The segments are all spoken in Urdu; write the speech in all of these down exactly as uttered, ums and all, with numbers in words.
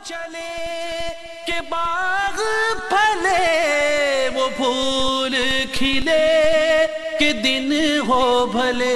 چلے کہ باغ پھلے وہ پھول کھلے کہ دن ہو بھلے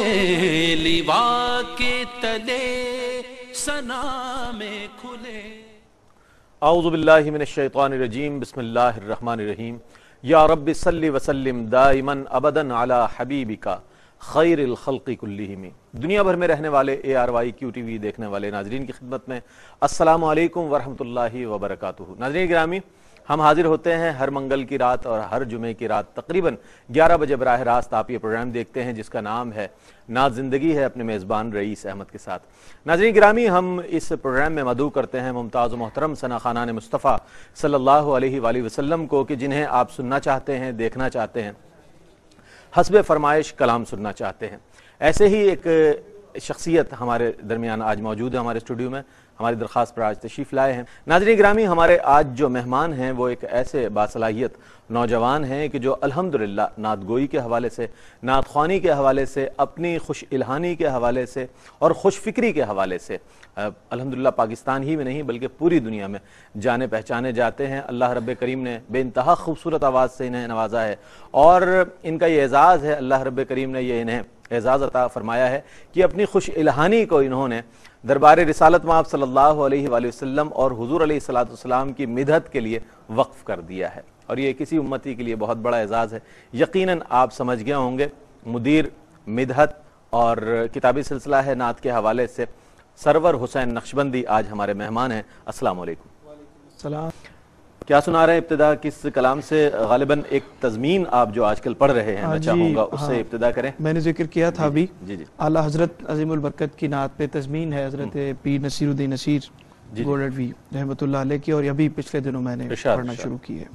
لیوا کے تلے ثنا میں کھلے۔ اعوذ باللہ من الشیطان الرجیم، بسم اللہ الرحمن الرحیم۔ یا رب صلی وسلم دائما ابدا علی حبیبک خیر الخلق کلہم۔ دنیا بھر میں رہنے والے A R Y Q T V دیکھنے والے ناظرین کی خدمت میں السلام علیکم ورحمۃ اللہ وبرکاتہ۔ ناظرین گرامی، ہم حاضر ہوتے ہیں ہر منگل کی رات اور ہر جمعے کی رات تقریباً گیارہ بجے براہ راست آپ یہ پروگرام دیکھتے ہیں جس کا نام ہے نعت زندگی ہے، اپنے میزبان رئیس احمد کے ساتھ۔ ناظرین گرامی، ہم اس پروگرام میں مدعو کرتے ہیں ممتاز و محترم ثنا خانان مصطفیٰ صلی اللہ علیہ وآلہ وسلم کو کہ جنہیں آپ سننا چاہتے ہیں، دیکھنا چاہتے ہیں، حسب فرمائش کلام سننا چاہتے ہیں۔ ایسے ہی ایک شخصیت ہمارے درمیان آج موجود ہے ہمارے اسٹوڈیو میں، ہماری درخواست پر آج تشریف لائے ہیں۔ ناظرین گرامی، ہمارے آج جو مہمان ہیں وہ ایک ایسے باصلاحیت نوجوان ہیں کہ جو الحمدللہ نعت گوئی کے حوالے سے، نعت خوانی کے حوالے سے، اپنی خوش الہانی کے حوالے سے اور خوش فکری کے حوالے سے الحمدللہ پاکستان ہی میں نہیں بلکہ پوری دنیا میں جانے پہچانے جاتے ہیں۔ اللہ رب کریم نے بے انتہا خوبصورت آواز سے انہیں نوازا ہے اور ان کا یہ اعزاز ہے، اللہ رب کریم نے یہ انہیں اعزاز عطا فرمایا ہے کہ اپنی خوش الہانی کو انہوں نے دربار رسالت مآب صلی اللہ علیہ وآلہ وسلم اور حضور علیہ الصلوۃ والسلام کی مدحت کے لیے وقف کر دیا ہے، اور یہ کسی امتی کے لیے بہت بڑا اعزاز ہے۔ یقیناً آپ سمجھ گئے ہوں گے، مدیر مدحت اور کتابی سلسلہ ہے نعت کے حوالے سے سرور حسین نقشبندی آج ہمارے مہمان ہیں۔ السلام علیکم۔ السلام۔ کیا سنا رہے ہیں؟ ابتدا کس کلام سے؟ غالباً ایک تضمین آپ جو آج کل پڑھ رہے ہیں، میں چاہوں گا اس سے ابتدا کریں۔ میں نے ذکر کیا تھا ابھی، جی جی اعلیٰ حضرت عظیم البرکت کی نعت پہ تضمین ہے حضرت پیر نصیر الدین نصیر گولڈوی رحمۃ اللہ علیہ کی، اور ابھی پچھلے دنوں میں نے پڑھنا شروع کی ہے۔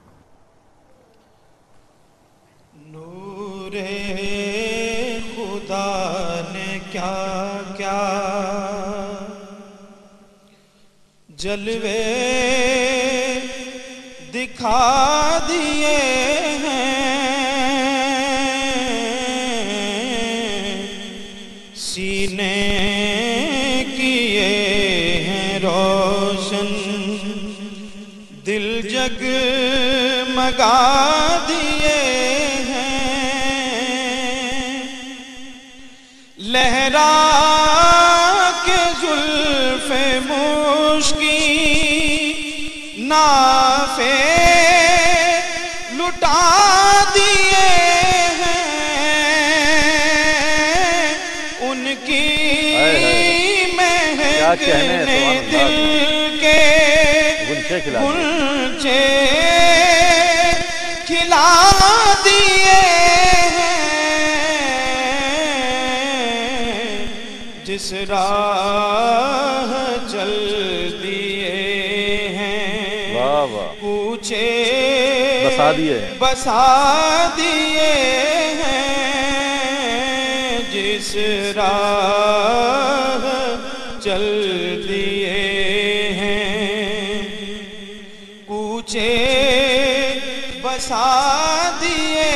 نور خدا نے کیا کیا جلوے دکھا دیے ہیں، سینے کیے ہیں روشن، دل جگمگا دیے ہیں، لہرا کے زلف مشکی نافے لٹا دیے ہیں، ان کی مہک نے دل کے گنچے کھلا دیے ہیں، جس راہ چل دیے کوچے بسا دیے بسا دیے ہیں، جس راہ چل دیے ہیں کوچے بسا دیے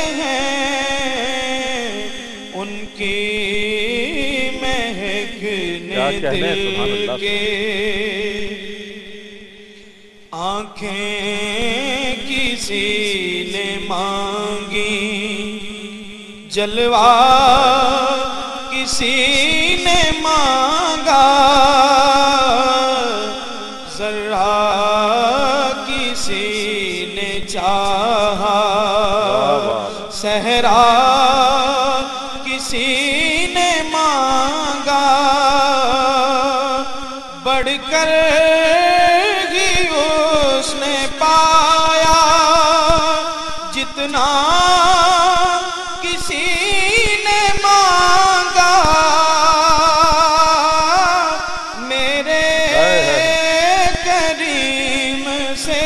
ہیں، ان کی مہک نے دل کے آنکھیں کسی نے مانگی، جلوہ کسی نے مانگا، ذرہ کسی نے چاہا، صحرا کسی نے مانگا، بڑھ کر اس نے پایا جتنا کسی نے مانگا، میرے کریم سے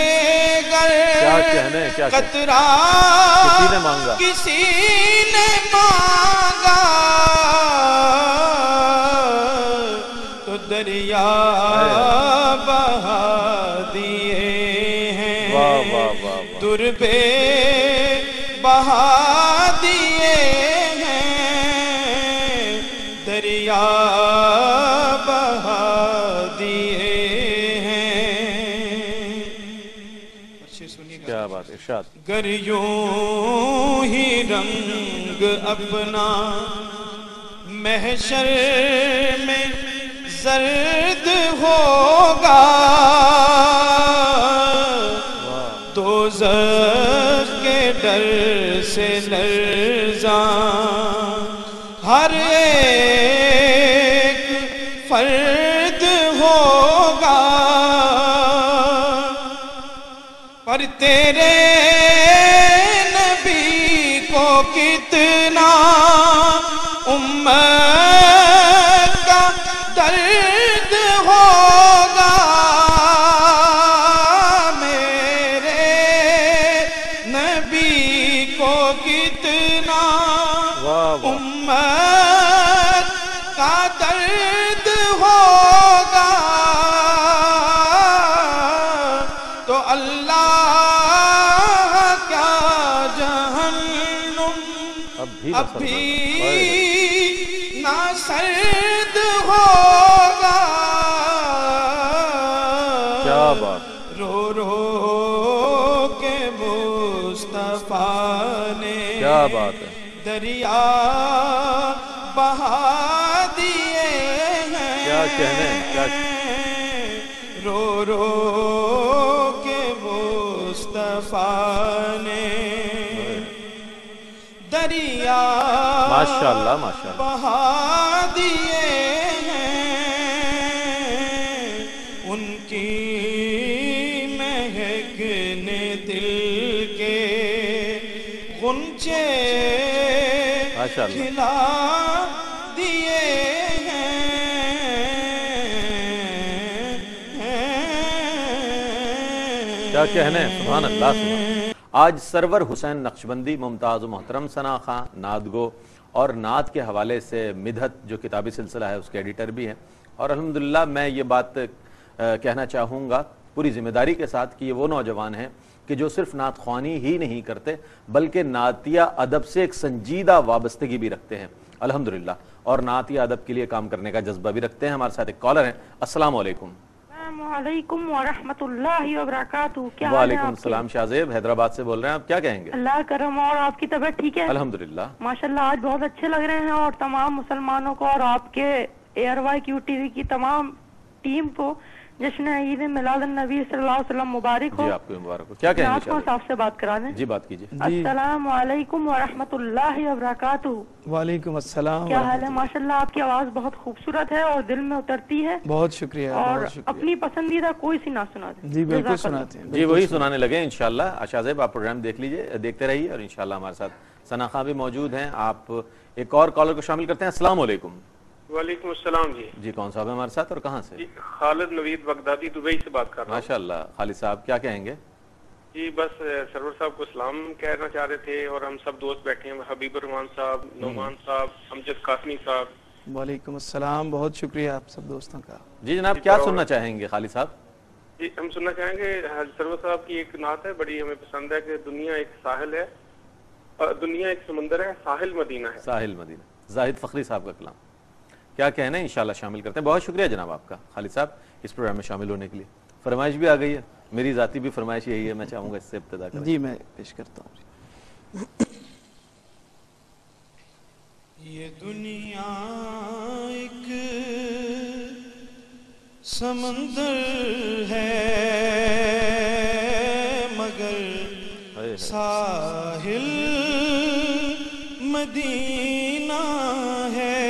گر قطرہ کسی نے مانگا تو دریا بہا دیے ہیں، در پہ بہا دیے ہیں، دریا بہا دیے ہیں، بات ارشاد. گر یوں ہی رنگ اپنا محشر میں زرد ہوگا دوزخ کے ڈر سے لرزاں ہر ایک فرد ہوگا پر تیرے نبی کو کتنا امت کا درد ہوگا میرے نبی کو کتنا امت کا درد ہوگا تو اللہ کیا جہنم اب بھی نہ سرد ہوگا کیا بات رو رو کے مصطفیٰ نے کیا بات ہے دریا بہا دیے ہیں کیا کہنے کیا رو رو کے مصطفیٰ نے دریا ماشاءاللہ ماشاءاللہ بہا دیے ہیں ان کی مہکنے دل کے غنچے کھلا دیے کیا کہنے سبحان اللہ سبحان. آج سرور حسین نقشبندی ممتاز و محترم ثنا خان نعت گو اور نعت کے حوالے سے مدحت جو کتابی سلسلہ ہے اس کے ایڈیٹر بھی ہیں اور الحمدللہ میں یہ بات کہنا چاہوں گا پوری ذمہ داری کے ساتھ کہ یہ وہ نوجوان ہیں کہ جو صرف نعت خوانی ہی نہیں کرتے بلکہ نعتیہ ادب سے ایک سنجیدہ وابستگی بھی رکھتے ہیں الحمدللہ اور نعتیہ ادب کے لیے کام کرنے کا جذبہ بھی رکھتے ہیں. ہمارے ساتھ ایک کالر ہیں. السلام علیکم. السلام علیکم ورحمۃ اللہ وبرکاتہ. کیا حال ہے؟ وعلیکم السلام. شاہزیب حیدرآباد سے بول رہے ہیں. آپ کیا کہیں گے؟ اللہ کرم. اور آپ کی طبیعت ٹھیک ہے؟ الحمدللہ ماشاءاللہ آج بہت اچھے لگ رہے ہیں اور تمام مسلمانوں کو اور آپ کے A R Y Q T V کی تمام ٹیم کو جشن عید میلاد النبی صلی اللہ علیہ وسلم مبارک ہو. جی آپ کو مبارک ہو. کیا کہیں گے؟ آپ صاحب سے بات کرا دیں. جی بات کیجیے. السلام علیکم ورحمۃ اللہ وبرکاتہ. وعلیکم السلام. کیا حال ہے؟ ماشاءاللہ آپ کی آواز بہت خوبصورت ہے اور دل میں اترتی ہے. بہت شکریہ. اور اپنی پسندیدہ کوئی سی نہ سنا دیں. جی بالکل سناتے ہیں. جی وہی سنانے لگے انشاءاللہ. شاہزیب آپ پروگرام دیکھ لیجئے دیکھتے رہیے اور انشاءاللہ ہمارے ساتھ ثنا خان بھی موجود ہیں. آپ ایک اور کالر کو شامل کرتے ہیں. السلام علیکم. وعلیکم السلام. جی جی کون صاحب ہے ہمارے ساتھ اور کہاں سے؟ جی خالد نوید بغدادی دبئی سے بات کر رہا ہوں. ماشاءاللہ. خالد صاحب کیا کہیں گے؟ جی بس سرور صاحب کو سلام کہنا چاہ رہے تھے اور ہم سب دوست بیٹھے ہیں. حبیب الرحمان صاحب، نعمان صاحب، امجد قاسمی صاحب. وعلیکم السلام. بہت شکریہ آپ سب دوستوں کا. جی جناب کیا سننا چاہیں گے خالد صاحب؟ جی ہم سننا چاہیں گے سرور صاحب کی ایک نعت ہے بڑی ہمیں پسند ہے کہ دنیا ایک ساحل ہے، دنیا ایک سمندر ہے، ساحل مدینہ ہے. ساحل مدینہ. زاہد فخری صاحب کا کلام. کیا کہنا ہے انشاءاللہ شامل کرتے ہیں. بہت شکریہ جناب آپ کا خالد صاحب اس پروگرام میں شامل ہونے کے لیے. فرمائش بھی آ گئی ہے. میری ذاتی بھی فرمائش یہی ہے. میں چاہوں گا اس سے ابتدا کریں. جی میں پیش کرتا ہوں. یہ دنیا ایک سمندر ہے مگر ساحل مدینہ ہے.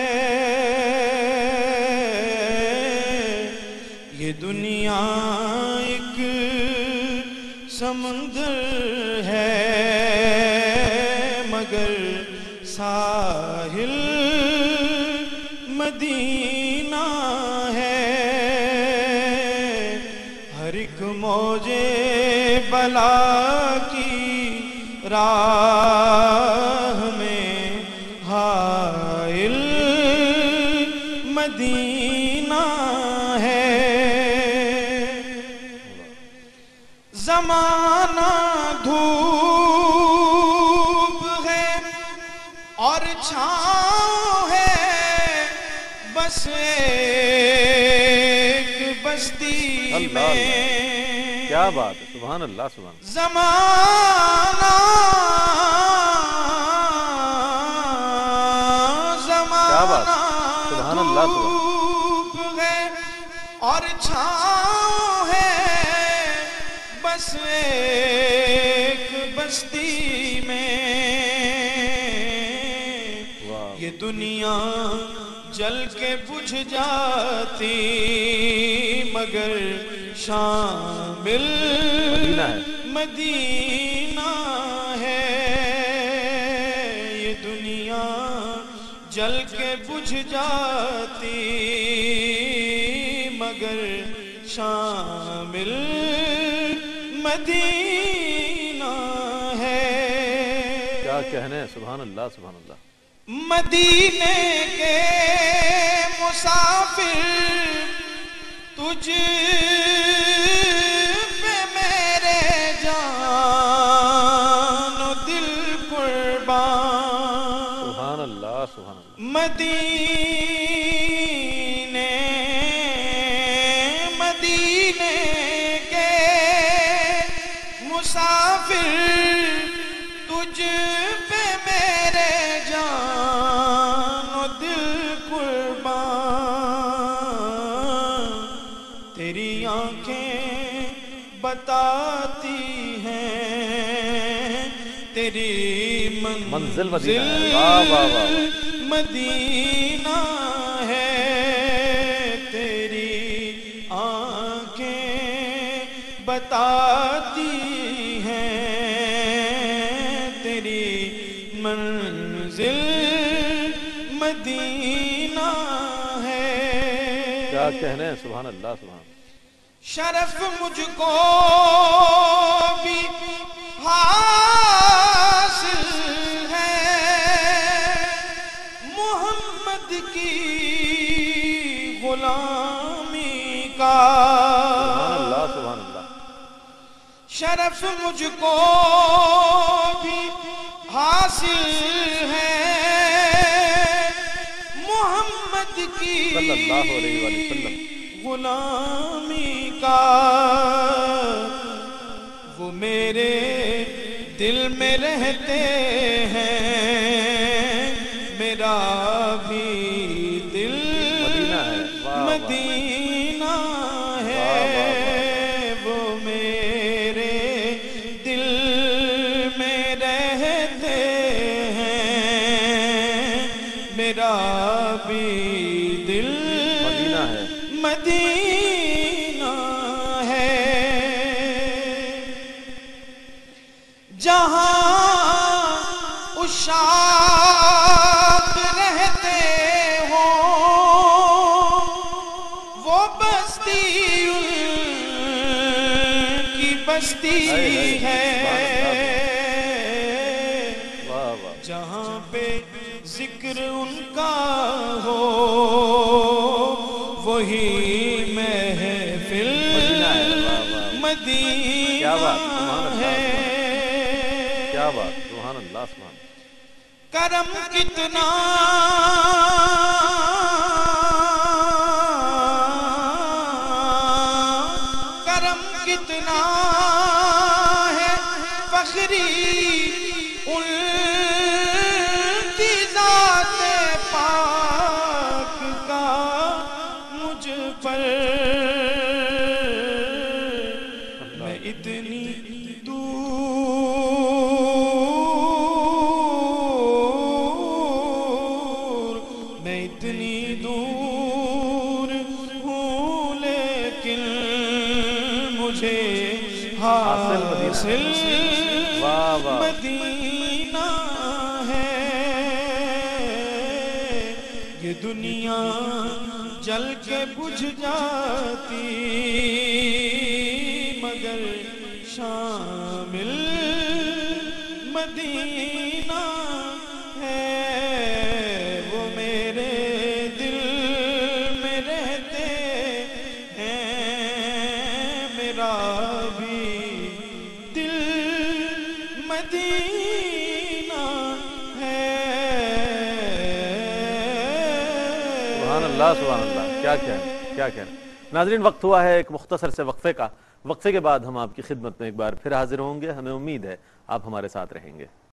یہ دنیا ایک سمندر ہے مگر ساحل مدینہ ہے. ہر ایک موجے بلا کی راہ میں حائل مدینہ ہے. زمانہ دھوپ ہے اور چھاؤں ہے، بس ایک بستی میں کیا بات ہے، سبحان اللہ سبحان اللہ. زمانہ کیا بات ہے، سبحان اللہ سبحان اللہ. دھوپ ہے اور چھاؤں ہے، بس ایک بستی میں. یہ دنیا جل کے بجھ جاتی مگر شامل مدینہ ہے. مدینہ ہے. یہ دنیا جل کے بجھ جاتی مگر شامل مدینہ ہے. کیا کہنے ہیں، سبحان اللہ سبحان اللہ. مدینے کے مسافر تجھ پہ میرے جان و دل قربان. سبحان اللہ سبحان اللہ. مدینے مدینے کے مسافر تجھ پہ میرے جان و دل قربان. تیری آنکھیں بتاتی ہیں تیری منزل مدینہ ہے. واہ واہ واہ. مدینہ ہے. تیری آنکھیں بتاتی ہیں تیری منزل مدینہ ہے. کیا کہنے ہیں، سبحان اللہ سبحان اللہ. شرف مجھ کو بھی حاصل ہے محمد کی غلامی کا. سبحان اللہ سبحان اللہ. شرف مجھ کو بھی حاصل ہے محمد کی صلی اللہ علیہ وآلہ وسلم. غلامی کا. وہ میرے دل میں رہتے ہیں میرا بھی دل مدینہ ہے. واہ واہ. مدینہ ہے. وہ میرے دل میں رہتے ہیں میرا بھی دل مدینہ ہے. مدینہ ہے. جہاں عشاق رہتے ہوں وہ بستی ان کی بستی ہے. واہ واہ. جہاں پہ ذکر ان کا ہو وہی محفل مدینہ ہے. واہ واہ. مدینہ کیا بات، سبحان اللہ ہے. کیا بات، سبحان اللہ سبحان اللہ. کرم کتنا کرم کتنا ہے فخری ان کی ذات پاک کا مجھ پر. میں اتنی دور میں اتنی دور ہوں لیکن مجھے حاصل واہ واہ. مدینہ ہے. یہ دنیا جل کے بجھ جاتی مگر شامل مدینہ ہے. وہ میرے دل میں رہتے ہیں میرا بھی دل مدینہ ہے. سبحان اللہ سبحان اللہ. کیا کہنے کیا کہنے. ناظرین، وقت ہوا ہے ایک مختصر سے وقفے کا. وقفے کے بعد ہم آپ کی خدمت میں ایک بار پھر حاضر ہوں گے. ہمیں امید ہے آپ ہمارے ساتھ رہیں گے.